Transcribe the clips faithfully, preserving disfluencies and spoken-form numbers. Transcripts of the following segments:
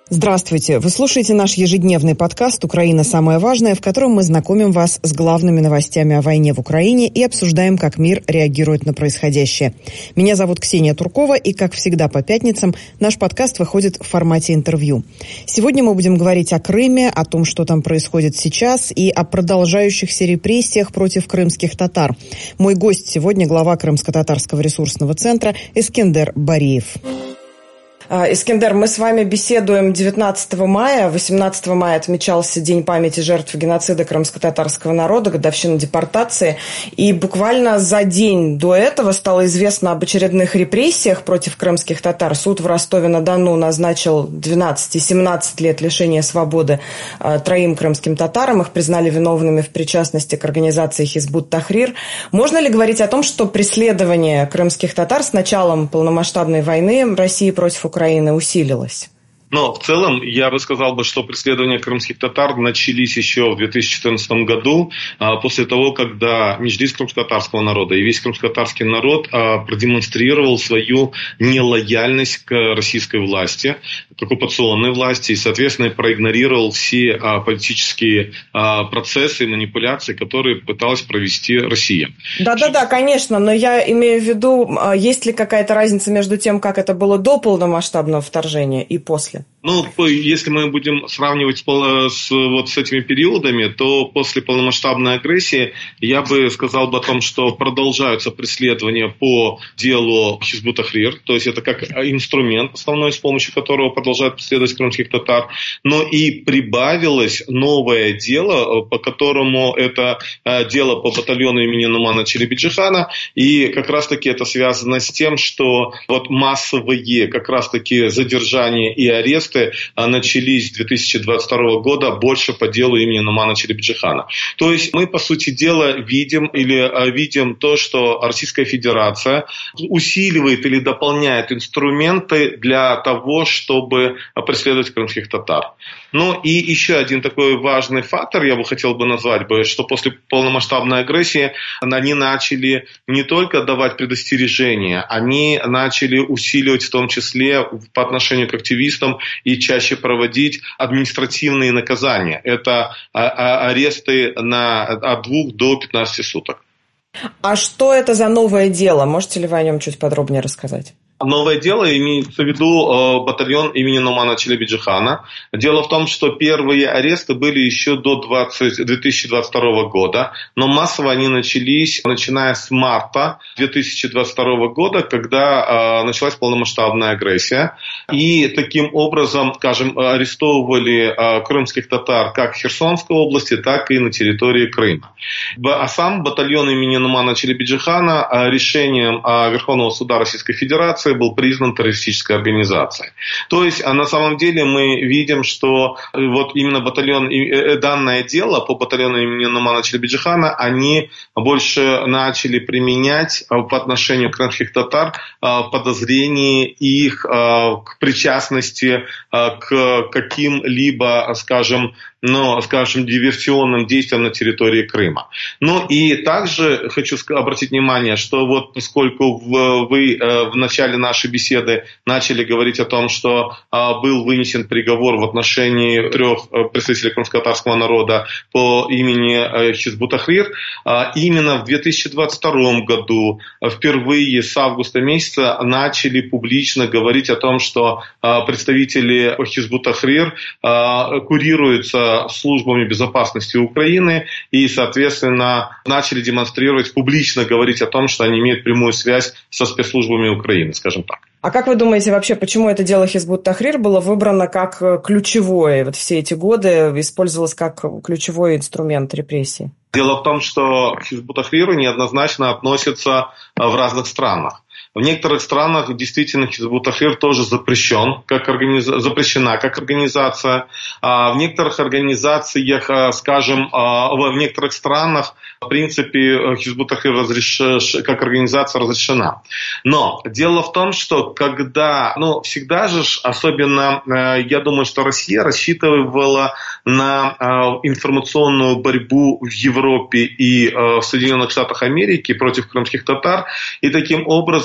Здравствуйте! Вы слушаете наш ежедневный подкаст «Украина. Самое важное», в котором мы знакомим вас с главными новостями о войне в Украине и обсуждаем, как мир реагирует на происходящее. Меня зовут Ксения Туркова, и, как всегда по пятницам, наш подкаст выходит в формате интервью. Сегодня мы будем говорить о Крыме, о том, что там происходит сейчас, и о продолжающихся репрессиях против крымских татар. Мой гость сегодня — глава Крымско-татарского ресурсного центра Эскендер Бариев. Эскендер, мы с вами беседуем девятнадцатого мая. восемнадцатого мая отмечался День памяти жертв геноцида крымско-татарского народа, годовщина депортации. И буквально за день до этого стало известно об очередных репрессиях против крымских татар. Суд в Ростове-на-Дону назначил двенадцать и семнадцать лет лишения свободы троим крымским татарам. Их признали виновными в причастности к организации Хизбут Тахрир. Можно ли говорить о том, что преследование крымских татар с началом полномасштабной войны России против Украины Украина усилилась? Но в целом я бы сказал, бы, что преследования крымских татар начались еще в две тысячи четырнадцатом году, после того, когда Меджлис крымско-татарского народа и весь крымско-татарский народ продемонстрировал свою нелояльность к российской власти, к оккупационной власти, и, соответственно, проигнорировал все политические процессы и манипуляции, которые пыталась провести Россия. Да-да-да, конечно, но я имею в виду, есть ли какая-то разница между тем, как это было до полномасштабного вторжения и после? Ну, если мы будем сравнивать с, вот с этими периодами, то после полномасштабной агрессии я бы сказал бы о том, что продолжаются преследования по делу Хизбут Тахрир, то есть это как инструмент основной, с помощью которого продолжают преследовать крымских татар, но и прибавилось новое дело, по которому это дело по батальону имени Нумана Челебиджихана, и как раз-таки это связано с тем, что вот массовые как раз-таки задержания и аресты начались с две тысячи двадцать второго года больше по делу имени Нумана Челебиджихана. То есть мы, по сути дела, видим или видим то, что Российская Федерация усиливает или дополняет инструменты для того, чтобы преследовать крымских татар. Ну и еще один такой важный фактор, я бы хотел бы назвать, бы, что после полномасштабной агрессии они начали не только давать предостережения, они начали усиливать в том числе по отношению к активистам и чаще проводить административные наказания. Это аресты на, от двух до пятнадцати суток. А что это за новое дело? Можете ли вы о нем чуть подробнее рассказать? Новое дело имеется в виду э, батальон имени Нумана Челебиджихана. Дело в том, что первые аресты были еще до две тысячи двадцать второго года, но массово они начались, начиная с марта две тысячи двадцать второго года, когда э, началась полномасштабная агрессия. И таким образом, скажем, арестовывали э, крымских татар как в Херсонской области, так и на территории Крыма. А сам батальон имени Нумана Челебиджихана э, решением э, Верховного суда Российской Федерации был признан террористической организацией. То есть, на самом деле мы видим, что вот именно батальон, данное дело по батальону имени Нумана Челебиджихана, они больше начали применять по отношению к крымских татар подозрения их к причастности к каким-либо, скажем, но, скажем, диверсионным действиям на территории Крыма. Ну и также хочу обратить внимание, что вот поскольку вы в начале нашей беседы начали говорить о том, что был вынесен приговор в отношении трех представителей крымско-татарского народа по имени Хизбут Тахрир, именно в две тысячи двадцать втором году впервые с августа месяца начали публично говорить о том, что представители Хизбут Тахрир курируются службами безопасности Украины и, соответственно, начали демонстрировать, публично говорить о том, что они имеют прямую связь со спецслужбами Украины, скажем так. А как вы думаете вообще, почему это дело Хизбут Тахрир было выбрано как ключевое, вот все эти годы использовалось как ключевой инструмент репрессий? Дело в том, что к Хизбут Тахриру неоднозначно относятся в разных странах. В некоторых странах действительно Хизбут Тахрир тоже запрещен, как организа... запрещена как организация. А в некоторых организациях, скажем, в некоторых странах, в принципе, Хизбут Тахрир разреш... как организация разрешена. Но дело в том, что когда, ну, всегда же, особенно, я думаю, что Россия рассчитывала на информационную борьбу в Европе и в Соединенных Штатах Америки против крымских татар, и таким образом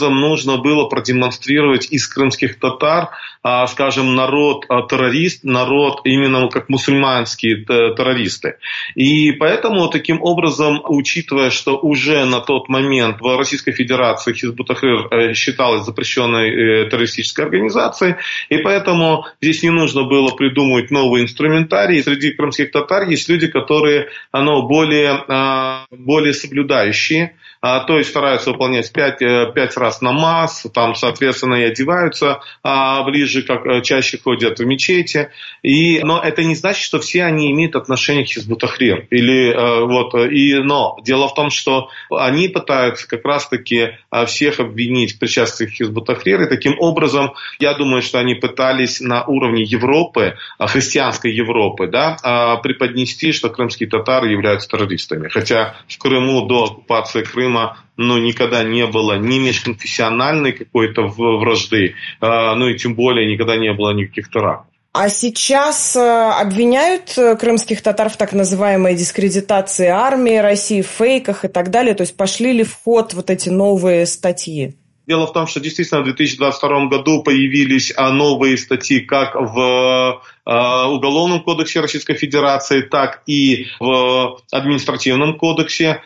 образом нужно было продемонстрировать из крымских татар, скажем, народ террорист, народ именно как мусульманские террористы. И поэтому таким образом, учитывая, что уже на тот момент в Российской Федерации Хизб ут-Тахрир считалась запрещенной террористической организацией, и поэтому здесь не нужно было придумывать новый инструментарий. Среди крымских татар есть люди, которые ну, более, более соблюдающие, то есть стараются выполнять пять, пять раз намаз, там, соответственно, и одеваются ближе, как чаще ходят в мечети. И, но это не значит, что все они имеют отношение к Хизб ут-Тахрир. Или, вот, и, но дело в том, что они пытаются как раз-таки всех обвинить в причастии к Хизб ут-Тахрир. И таким образом, я думаю, что они пытались на уровне Европы, христианской Европы, да, преподнести, что крымские татары являются террористами. Хотя в Крыму до оккупации Крыма ну, никогда не было ни межконфессиональной какой-то вражды, ну и тем более никогда не было никаких терактов. А сейчас обвиняют крымских татар в так называемой дискредитации армии России, в фейках и так далее? То есть пошли ли в ход вот эти новые статьи? Дело в том, что действительно в две тысячи двадцать втором году появились новые статьи как в Уголовном кодексе Российской Федерации, так и в Административном кодексе.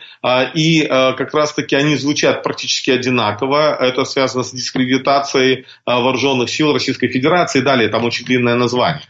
И как раз-таки они звучат практически одинаково. Это связано с дискредитацией вооруженных сил Российской Федерации. Далее там очень длинное название.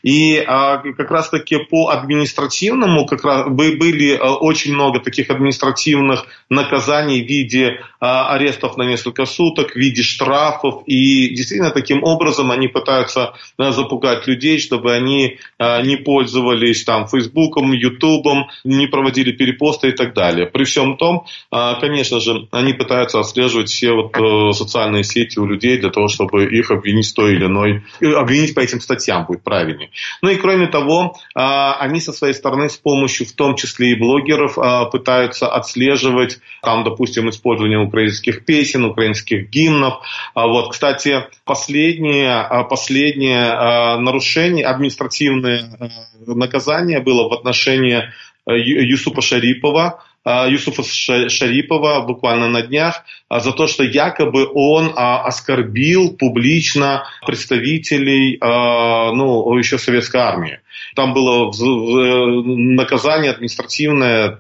И как раз-таки по административному как раз были очень много таких административных наказаний в виде арестов на несколько суток, в виде штрафов. И действительно таким образом они пытаются запугать людей, чтобы они не пользовались там Фейсбуком, Ютубом, не проводили перепосты и так далее. При всем том, конечно же, они пытаются отслеживать все вот социальные сети у людей для того, чтобы их обвинить в той или иной, обвинить по этим статьям будет правильнее. Ну и кроме того, они со своей стороны с помощью в том числе и блогеров пытаются отслеживать там, допустим, использование украинских песен, украинских гимнов. Вот, кстати, последнее, последнее нарушение, административное наказание было в отношении Юсупа Шарипова, Юсуфа Шарипова буквально на днях за то, что якобы он оскорбил публично представителей ну, еще советской армии. Там было наказание административное,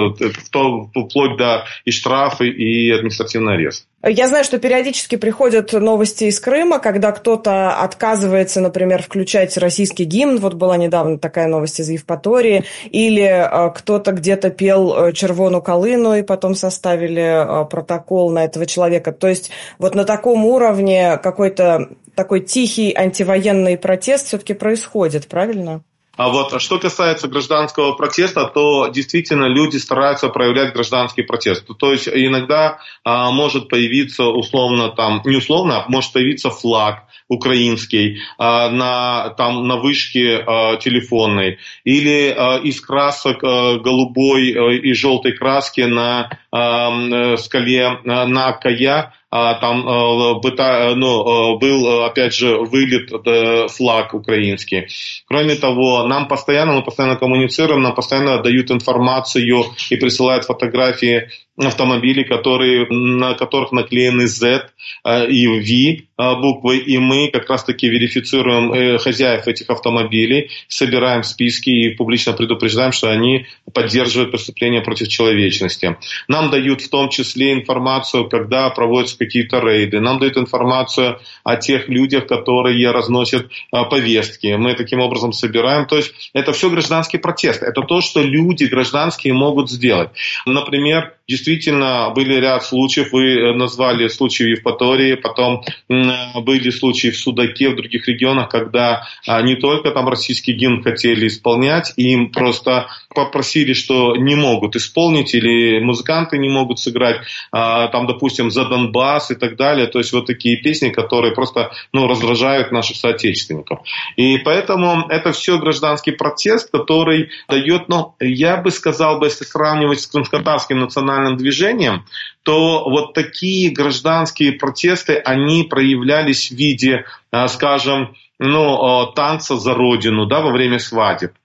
вплоть до и штрафы, и административный арест. Я знаю, что периодически приходят новости из Крыма, когда кто-то отказывается, например, включать российский гимн. Вот была недавно такая новость из Евпатории. Или кто-то где-то пел «Червону калину» и потом составили протокол на этого человека. То есть вот на таком уровне какой-то такой тихий антивоенный протест все-таки происходит, правильно? А вот что касается гражданского протеста, то действительно люди стараются проявлять гражданский протест. То есть иногда а, может появиться условно там, не условно, а может появиться флаг украинский а, на, там, на вышке а, телефонной или а, из красок а, голубой а, и желтой краски на а, скале а, на Кая. Там ну, был, опять же, вылет флаг украинский. Кроме того, нам постоянно, мы постоянно коммуницируем, нам постоянно дают информацию и присылают фотографии автомобилей, которые, на которых наклеены Z и V буквы, и мы как раз-таки верифицируем хозяев этих автомобилей, собираем списки и публично предупреждаем, что они поддерживают преступления против человечности. Нам дают в том числе информацию, когда проводятся какие-то рейды, нам дают информацию о тех людях, которые разносят повестки. Мы таким образом собираем. То есть это все гражданский протест. Это то, что люди гражданские могут сделать. Например, действительно, были ряд случаев, вы назвали случаи в Евпатории, потом были случаи в Судаке, в других регионах, когда не только там российский гимн хотели исполнять, им просто попросили, что не могут исполнить, или музыканты не могут сыграть, там, допустим, за Донбасс и так далее. То есть вот такие песни, которые просто ну, раздражают наших соотечественников. И поэтому это все гражданский протест, который дает, ну, я бы сказал, бы, если сравнивать с крымскотатарским национальным движением, то вот такие гражданские протесты, они проявлялись в виде, скажем, ну, танца за родину, да, во время свадеб.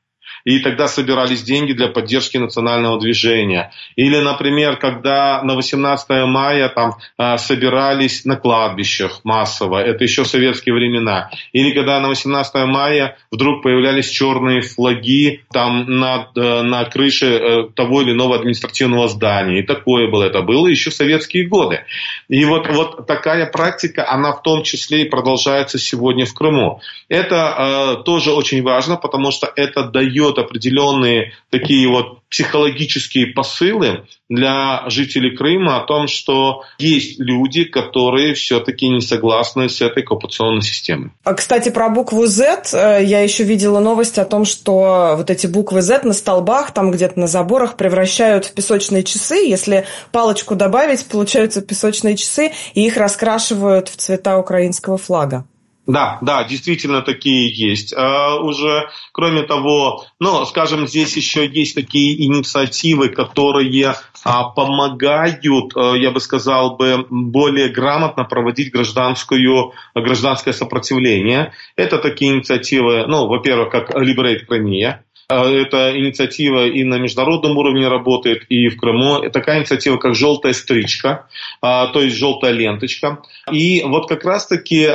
и тогда собирались деньги для поддержки национального движения. Или, например, когда на восемнадцатое мая там собирались на кладбищах массово, это еще советские времена. Или когда на восемнадцатое мая вдруг появлялись черные флаги там на, на крыше того или иного административного здания. И такое было. Это было еще в советские годы. И вот, вот такая практика, она в том числе и продолжается сегодня в Крыму. Это э, тоже очень важно, потому что это дает определенные такие вот психологические посылы для жителей Крыма о том, что есть люди, которые все-таки не согласны с этой оккупационной системой. А, кстати, про букву Z я еще видела новость о том, что вот эти буквы Z на столбах, там где-то на заборах превращают в песочные часы. Если палочку добавить, получаются песочные часы, и их раскрашивают в цвета украинского флага. Да, да, действительно такие есть. А уже, кроме того, ну, скажем, здесь еще есть такие инициативы, которые а, помогают, я бы сказал, бы, более грамотно проводить гражданскую, гражданское сопротивление. Это такие инициативы, ну, во-первых, как Liberate Crimea. Эта инициатива и на международном уровне работает, и в Крыму. Такая инициатива, как «Желтая стричка», то есть «Желтая ленточка». И вот как раз-таки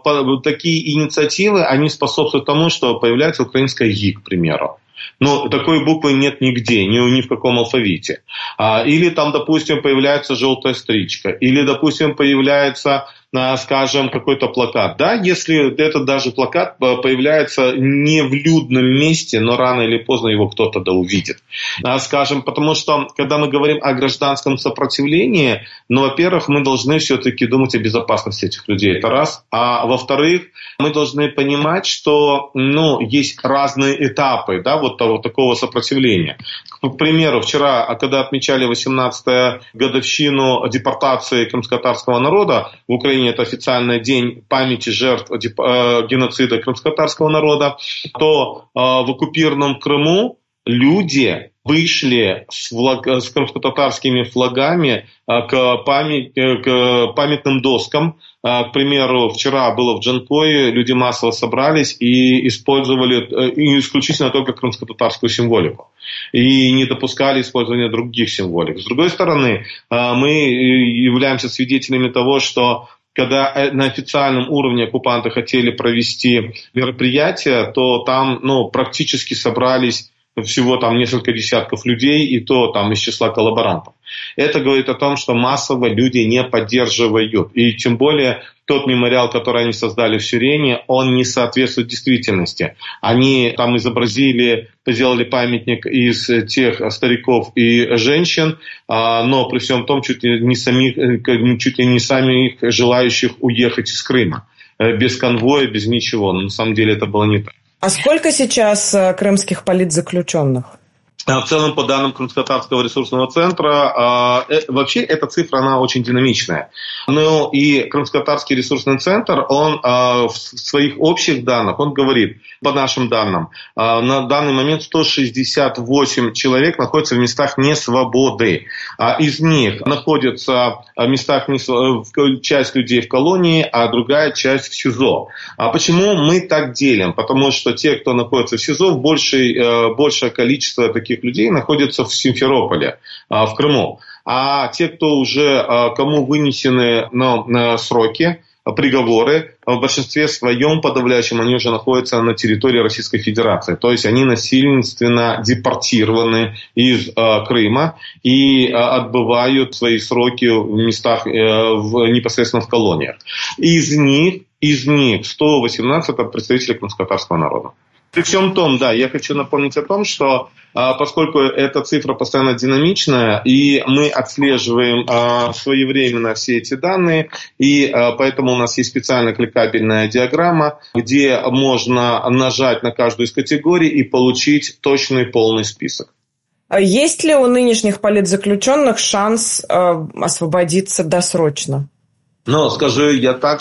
такие инициативы, они способствуют тому, что появляется украинская «И», к примеру. Но такой буквы нет нигде, ни, ни в каком алфавите. Или там, допустим, появляется «Желтая стричка», или, допустим, появляется, скажем, какой-то плакат. Да, если этот даже плакат появляется не в людном месте, но рано или поздно его кто-то да увидит. Скажем, потому что, когда мы говорим о гражданском сопротивлении, ну, во-первых, мы должны все-таки думать о безопасности этих людей. Это раз. А во-вторых, мы должны понимать, что, ну, есть разные этапы, да, вот того, такого сопротивления. К примеру, вчера, когда отмечали восемнадцатую годовщину депортации крымско-татарского народа, в Украине это официальный день памяти жертв геноцида крымско-татарского народа, то в оккупированном Крыму люди вышли с, флаг, с крымско-татарскими флагами к, память, к памятным доскам. К примеру, вчера было в Джанкое, люди массово собрались и использовали исключительно только крымско-татарскую символику. И не допускали использования других символик. С другой стороны, мы являемся свидетелями того, что когда на официальном уровне оккупанты хотели провести мероприятие, то там, ну, практически собрались всего там несколько десятков людей, и то там из числа коллаборантов. Это говорит о том, что массово люди не поддерживают. И тем более тот мемориал, который они создали в Сюрене, он не соответствует действительности. Они там изобразили, сделали памятник из тех стариков и женщин, но при всем том чуть ли не самих, чуть ли не самих желающих уехать из Крыма. Без конвоя, без ничего. Но на самом деле это было не так. А сколько сейчас крымских политзаключенных? В целом, по данным Крымско-татарского ресурсного центра, э, вообще эта цифра, она очень динамичная. Ну и Крымско-татарский ресурсный центр, он э, в своих общих данных, он говорит, по нашим данным, э, на данный момент сто шестьдесят восемь человек находятся в местах несвободы. А из них находятся в местах несвободы, часть людей в колонии, а другая часть в СИЗО. А почему мы так делим? Потому что те, кто находится в СИЗО, большее, э, большее количество таких людей находятся в Симферополе, в Крыму. А те, кто уже, кому вынесены ну, сроки, приговоры, в большинстве своем подавляющем они уже находятся на территории Российской Федерации. То есть они насильственно депортированы из э, Крыма и э, отбывают свои сроки в местах, э, в, непосредственно в колониях. Из них, из них сто восемнадцать это представители крымско-татарского народа. При всем том, да, я хочу напомнить о том, что а, поскольку эта цифра постоянно динамичная, и мы отслеживаем а, своевременно все эти данные, и а, поэтому у нас есть специальная кликабельная диаграмма, где можно нажать на каждую из категорий и получить точный полный список. Есть ли у нынешних политзаключенных шанс а, освободиться досрочно? Но скажу я так,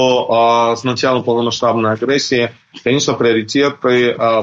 что э, с началом полномасштабной агрессии, конечно, приоритеты э,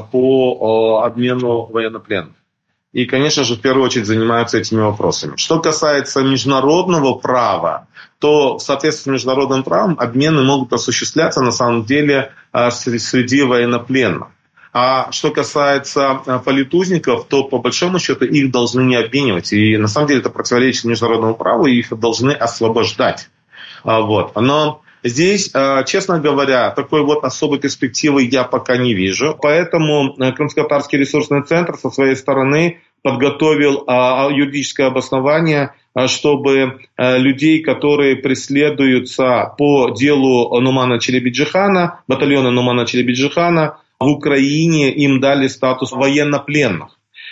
по э, обмену военнопленных. И, конечно же, в первую очередь занимаются этими вопросами. Что касается международного права, то в соответствии с международным правом обмены могут осуществляться на самом деле э, среди военнопленных. А что касается политузников, то по большому счету их должны не обменивать. И на самом деле это противоречит международному праву, и их должны освобождать. Вот. Но здесь, честно говоря, такой вот особой перспективы я пока не вижу. Поэтому Крымско-Татарский ресурсный центр со своей стороны подготовил юридическое обоснование, чтобы людей, которые преследуются по делу Нумана Челебиджихана, батальона Нумана Челебиджихана, в Украине им дали статус военнопленных.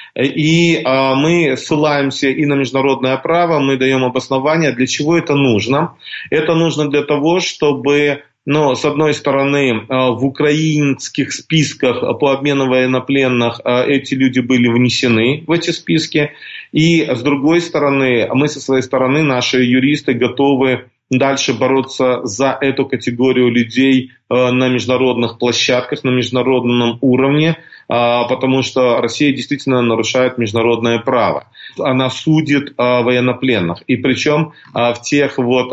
И а, мы ссылаемся и на международное право, мы даем обоснование, для чего это нужно. Это нужно для того, чтобы, ну, с одной стороны, в украинских списках по обмену военнопленных эти люди были внесены в эти списки. И с другой стороны, мы со своей стороны, наши юристы готовы дальше бороться за эту категорию людей на международных площадках, на международном уровне, потому что Россия действительно нарушает международное право. Она судит военнопленных. И причем в тех, вот,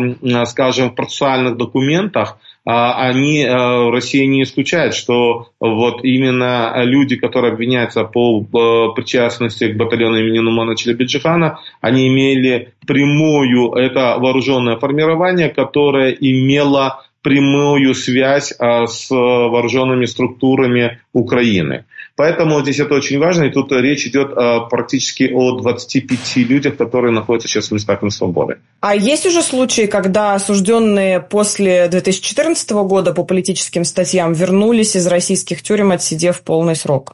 скажем, процессуальных документах они, Россия не исключает, что вот именно люди, которые обвиняются по причастности к батальону имени Нумана Челебиджихана, они имели прямую, это вооруженное формирование, которое имело прямую связь а, с вооруженными структурами Украины. Поэтому здесь это очень важно, и тут речь идет а, практически о двадцати пяти людях, которые находятся сейчас в местах несвободы. А есть уже случаи, когда осужденные после две тысячи четырнадцатого года по политическим статьям вернулись из российских тюрем, отсидев полный срок?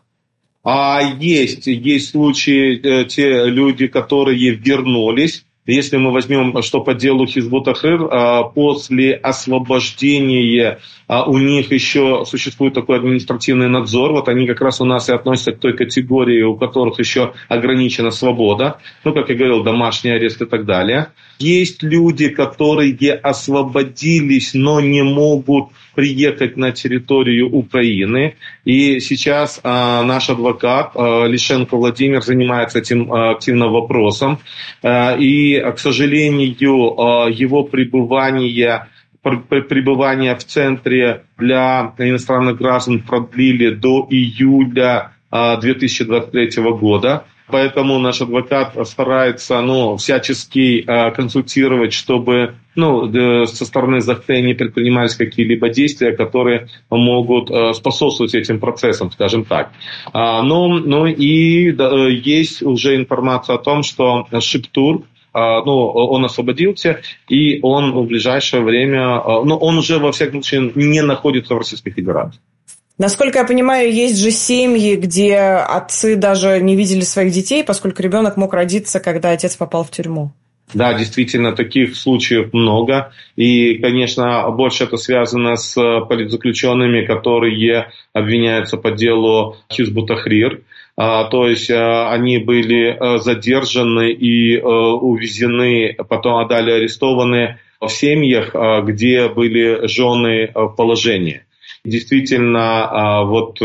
А есть, есть случаи, те люди, которые вернулись. Если мы возьмем, что по делу Хизбут-Тахрир, после освобождения у них еще существует такой административный надзор. Вот они как раз у нас и относятся к той категории, у которых еще ограничена свобода. Ну, как я говорил, домашний арест и так далее. Есть люди, которые освободились, но не могут приехать на территорию Украины. И сейчас а, наш адвокат а, Лишенко Владимир занимается этим а, активным вопросом. А, и, к сожалению, а, его пребывание, пребывание в центре для иностранных граждан продлили до июля а, две тысячи двадцать третьего года. Поэтому наш адвокат старается, ну, всячески э, консультировать, чтобы, ну, э, со стороны ЗАГТЭ не предпринимались какие-либо действия, которые могут э, способствовать этим процессам, скажем так. А, ну, ну и да, есть уже информация о том, что Шиптур, Uh, ну, он освободился, и он в ближайшее время, uh, ну, он уже, во всяком случае, не находится в Российской Федерации. Насколько я понимаю, есть же семьи, где отцы даже не видели своих детей, поскольку ребенок мог родиться, когда отец попал в тюрьму. Да, действительно, таких случаев много. И, конечно, больше это связано с политзаключенными, которые обвиняются по делу Хизбут-Тахрир. То есть они были задержаны и увезены, потом а далее арестованы в семьях, где были жены в положении. Действительно, вот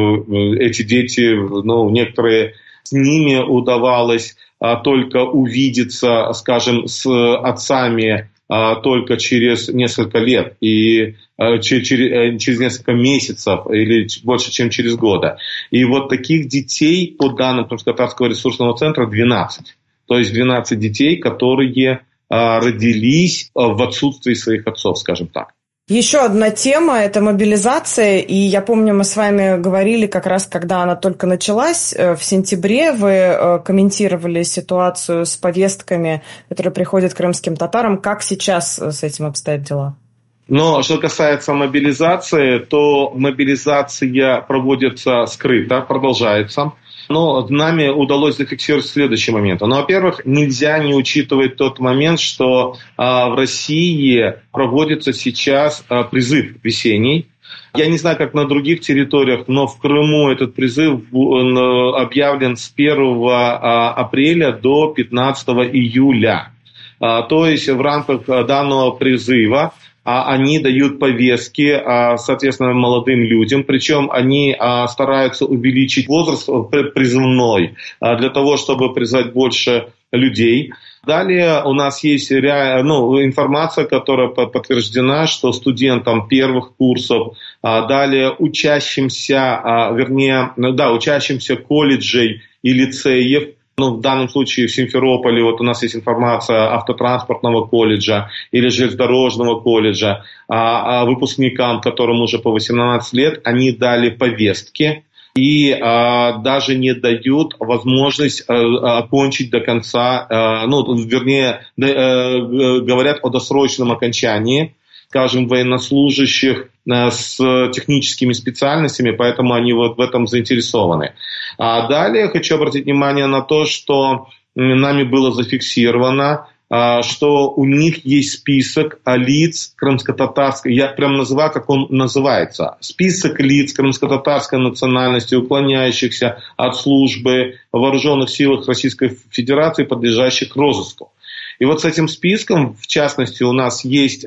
эти дети, ну, некоторые с ними удавалось только увидеться, скажем, с отцами только через несколько лет и через, через несколько месяцев или больше, чем через года. И вот таких детей, по данным Крымско-Татарского ресурсного центра, двенадцать. То есть двенадцать детей, которые родились в отсутствии своих отцов, скажем так. Еще одна тема – это мобилизация, и я помню, мы с вами говорили как раз, когда она только началась, в сентябре вы комментировали ситуацию с повестками, которые приходят к крымским татарам. Как сейчас с этим обстоят дела? Но что касается мобилизации, то мобилизация проводится скрыто, продолжается. Но нами удалось зафиксировать следующий момент. Ну, во-первых, нельзя не учитывать тот момент, что а, в России проводится сейчас а, призыв весенний. Я не знаю, как на других территориях, но в Крыму этот призыв объявлен с первого апреля до пятнадцатого июля. А, то есть в рамках данного призыва они дают повестки, соответственно, молодым людям, причем они стараются увеличить возраст призывной для того, чтобы призвать больше людей. Далее у нас есть ну, информация, которая подтверждена, что студентам первых курсов, далее учащимся, вернее, да, учащимся колледжей и лицеев, ну, в данном случае в Симферополе вот у нас есть информация автотранспортного колледжа или железнодорожного колледжа, а, а выпускникам, которым уже по восемнадцать лет, они дали повестки и а, даже не дают возможность а, окончить до конца, а, ну, вернее, да, а, говорят о досрочном окончании, скажем, военнослужащих с техническими специальностями, поэтому они вот в этом заинтересованы. А далее хочу обратить внимание на то, что нами было зафиксировано, что у них есть список лиц крымско-татарской, я прям называю, как он называется, список лиц крымско-татарской национальности, уклоняющихся от службы в вооруженных силах Российской Федерации, подлежащих розыску. И вот с этим списком, в частности, у нас есть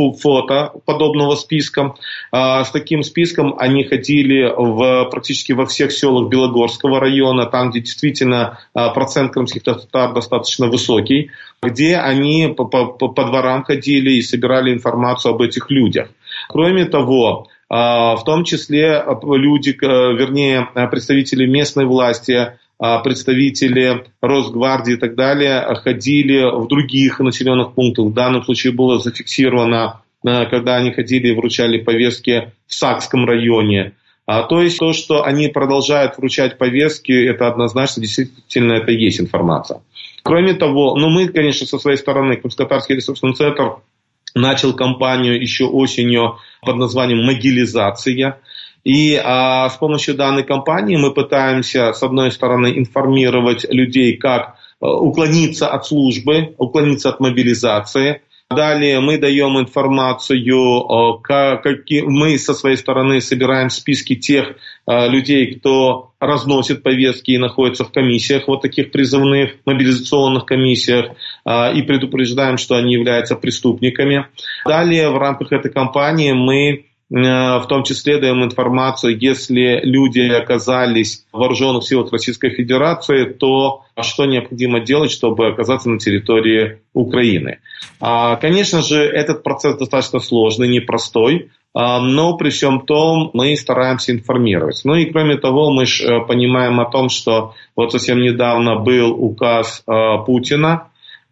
фото подобного списка. С таким списком они ходили в, практически во всех селах Белогорского района, там, где действительно процент крымских татар достаточно высокий, где они по, по, по дворам ходили и собирали информацию об этих людях. Кроме того, в том числе люди, вернее, представители местной власти, представители Росгвардии и так далее ходили в других населенных пунктах. В данном случае было зафиксировано, когда они ходили и вручали повестки в Сакском районе. То есть то, что они продолжают вручать повестки, это однозначно, действительно, это есть информация. Кроме того, ну мы, конечно, со своей стороны, Крымско-Татарский ресурсный центр начал кампанию еще осенью под названием «Могилизация». И а, с помощью данной кампании мы пытаемся, с одной стороны, информировать людей, как а, уклониться от службы, уклониться от мобилизации. Далее мы даем информацию, а, как, какие, мы со своей стороны собираем списки тех а, людей, кто разносит повестки и находится в комиссиях, вот таких призывных, мобилизационных комиссиях, а, и предупреждаем, что они являются преступниками. Далее в рамках этой кампании мы в том числе даем информацию, если люди оказались в вооруженных силах Российской Федерации, то что необходимо делать, чтобы оказаться на территории Украины. Конечно же, этот процесс достаточно сложный, непростой, но при всем том мы стараемся информировать. Ну и кроме того, мы же понимаем о том, что вот совсем недавно был указ Путина,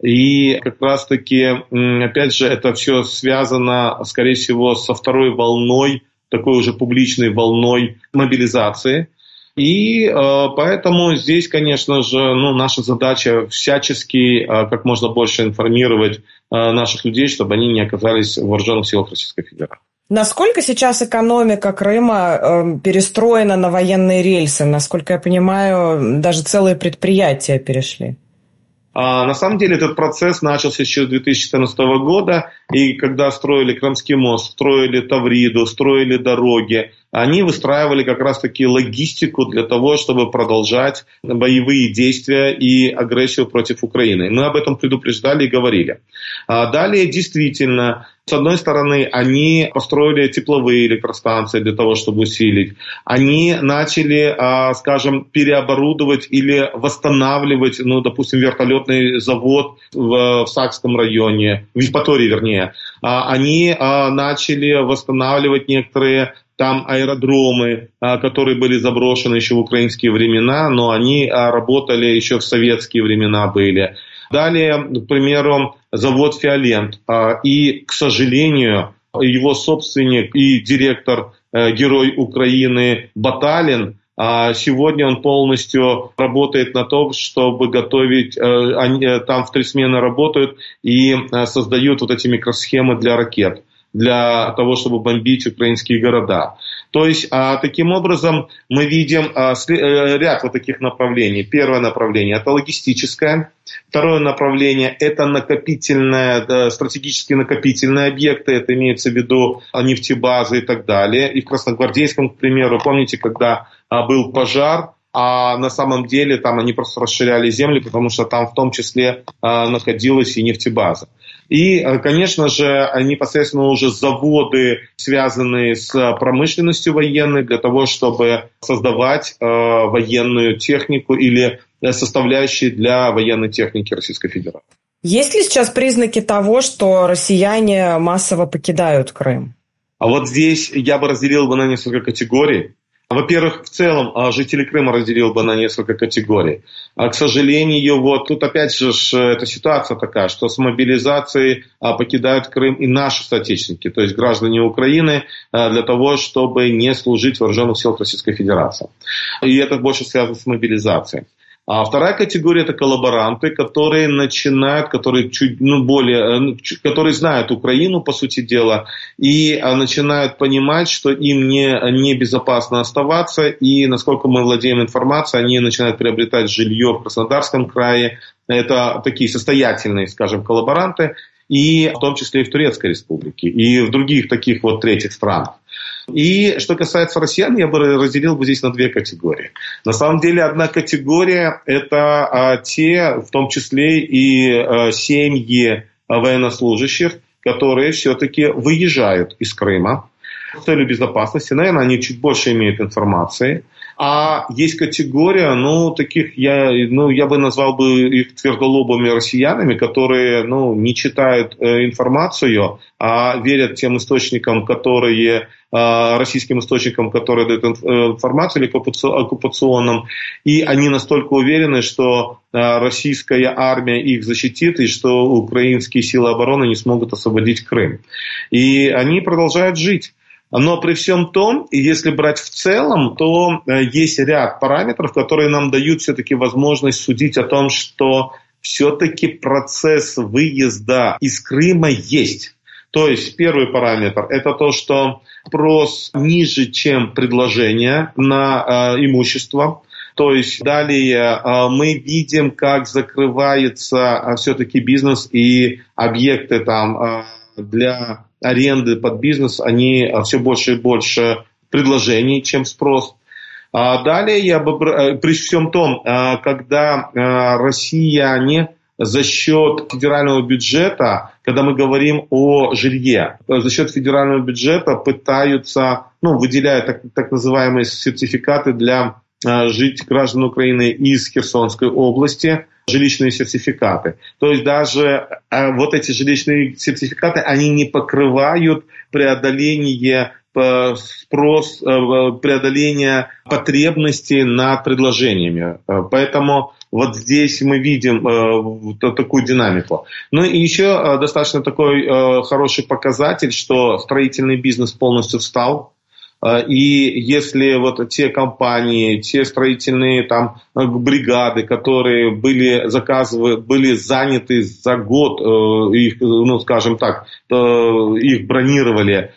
и как раз-таки, опять же, это все связано, скорее всего, со второй волной, такой уже публичной волной мобилизации. И э, поэтому здесь, конечно же, ну, наша задача всячески э, как можно больше информировать э, наших людей, чтобы они не оказались в вооруженных силах Российской Федерации. Насколько сейчас экономика Крыма э, перестроена на военные рельсы? Насколько я понимаю, даже целые предприятия перешли. На самом деле этот процесс начался еще с две тысячи четырнадцатого года, и когда строили Крымский мост, строили Тавриду, строили дороги, они выстраивали как раз-таки логистику для того, чтобы продолжать боевые действия и агрессию против Украины. Мы об этом предупреждали и говорили. Далее, действительно, с одной стороны, они построили тепловые электростанции для того, чтобы усилить. Они начали, скажем, переоборудовать или восстанавливать, ну, допустим, вертолетный завод в, в Сакском районе, в Евпатории, вернее. Они начали восстанавливать некоторые там аэродромы, которые были заброшены еще в украинские времена, но они работали еще в советские времена были. Далее, к примеру, завод «Фиолент». И, к сожалению, его собственник и директор, герой Украины Баталин, сегодня он полностью работает на том, чтобы готовить, они там в три смены работают и создают вот эти микросхемы для ракет, для того, чтобы бомбить украинские города. То есть, а, таким образом, мы видим а, сли, ряд вот таких направлений. Первое направление – это логистическое. Второе направление – это накопительное, да, стратегические накопительные объекты. Это имеется в виду нефтебазы и так далее. И в Красногвардейском, к примеру, помните, когда а, был пожар, а на самом деле там они просто расширяли земли, потому что там в том числе а, находилась и нефтебаза. И, конечно же, непосредственно уже заводы, связанные с промышленностью военной, для того, чтобы создавать э, военную технику или составляющей для военной техники Российской Федерации. Есть ли сейчас признаки того, что россияне массово покидают Крым? А вот здесь я бы разделил бы на несколько категорий. Во-первых, в целом жители Крыма разделил бы на несколько категорий. А, к сожалению, вот тут опять же эта ситуация такая, что с мобилизацией покидают Крым и наши соотечественники, то есть граждане Украины, для того, чтобы не служить в вооруженных силах Российской Федерации. И это больше связано с мобилизацией. А вторая категория – это коллаборанты, которые начинают, которые чуть ну, более, которые знают Украину, по сути дела, и начинают понимать, что им не, не безопасно оставаться, и насколько мы владеем информацией, они начинают приобретать жилье в Краснодарском крае. Это такие состоятельные, скажем, коллаборанты, и в том числе и в Турецкой Республике, и в других таких вот третьих странах. И что касается россиян, я бы разделил бы здесь на две категории. На самом деле, одна категория – это а, те, в том числе и а, семьи военнослужащих, которые все-таки выезжают из Крыма с целью безопасности. Наверное, они чуть больше имеют информации. А есть категория, ну, таких, я, ну, я бы назвал бы их твердолобыми россиянами, которые, ну, не читают э, информацию, а верят тем источникам, которые, э, российским источникам, которые дают информацию, или оккупационным, и они настолько уверены, что э, российская армия их защитит, и что украинские силы обороны не смогут освободить Крым. И они продолжают жить. Но при всем том, если брать в целом, то есть ряд параметров, которые нам дают все-таки возможность судить о том, что все-таки процесс выезда из Крыма есть. То есть первый параметр – это то, что спрос ниже, чем предложение на э, имущество. То есть далее э, мы видим, как закрывается э, все-таки бизнес и объекты там э, для аренды под бизнес, они все больше и больше предложений, чем спрос. А далее, я бы, при всем том, когда россияне за счет федерального бюджета, когда мы говорим о жилье, за счет федерального бюджета пытаются, ну, выделяют так, так называемые сертификаты для жить граждан Украины из Херсонской области, жилищные сертификаты. То есть даже э, вот эти жилищные сертификаты, они не покрывают преодоление э, спрос, э, преодоление потребностей над предложениями. Э, поэтому вот здесь мы видим э, такую динамику. Ну и еще э, достаточно такой э, хороший показатель, что строительный бизнес полностью встал. И если вот те компании, те строительные там бригады, которые были заказывы, были заняты за год, их, ну скажем так, их бронировали,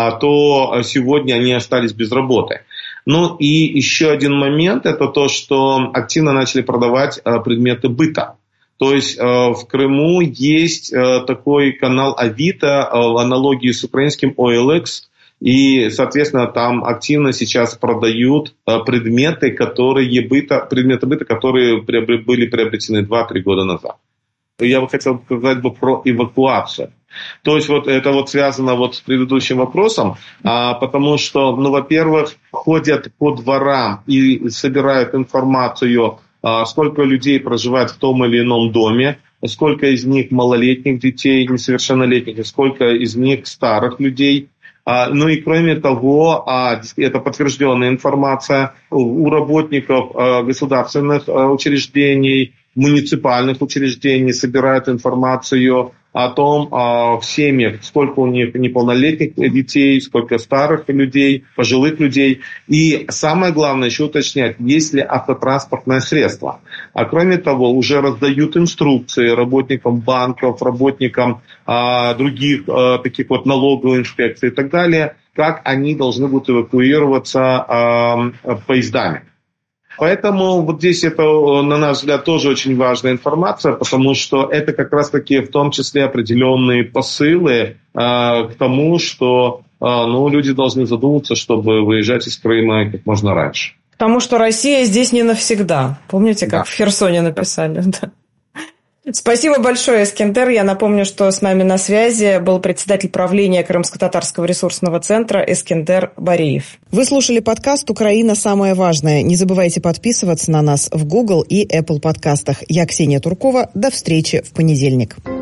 то сегодня они остались без работы. Ну и еще один момент, это то, что активно начали продавать предметы быта. То есть в Крыму есть такой канал Авито в аналогии с украинским о эл икс. И, соответственно, там активно сейчас продают предметы, которые быта, предметы быта, которые были приобретены два-три года назад. Я бы хотел сказать бы про эвакуацию. То есть вот это вот связано вот с предыдущим вопросом, а, потому что, ну, во-первых, ходят по дворам и собирают информацию, а, сколько людей проживает в том или ином доме, сколько из них малолетних детей, несовершеннолетних, сколько из них старых людей. Ну и кроме того, это подтвержденная информация, у работников государственных учреждений, муниципальных учреждений собирают информацию о том, в семьях, сколько у них неполнолетних детей, сколько старых людей, пожилых людей. И самое главное еще уточнять, есть ли автотранспортное средство. А кроме того, уже раздают инструкции работникам банков, работникам а, других а, таких вот налоговых инспекций и так далее, как они должны будут эвакуироваться а, поездами. Поэтому вот здесь это, на наш взгляд, тоже очень важная информация, потому что это как раз-таки в том числе определенные посылы э, к тому, что э, ну, люди должны задуматься, чтобы выезжать из Крыма как можно раньше. Потому что Россия здесь не навсегда. Помните, как да. в Херсоне написали? Да. Спасибо большое, Эскендер. Я напомню, что с нами на связи был председатель правления Крымско-татарского ресурсного центра Эскендер Бареев. Вы слушали подкаст «Украина. Самое важное». Не забывайте подписываться на нас в Google и Apple подкастах. Я Ксения Туркова. До встречи в понедельник.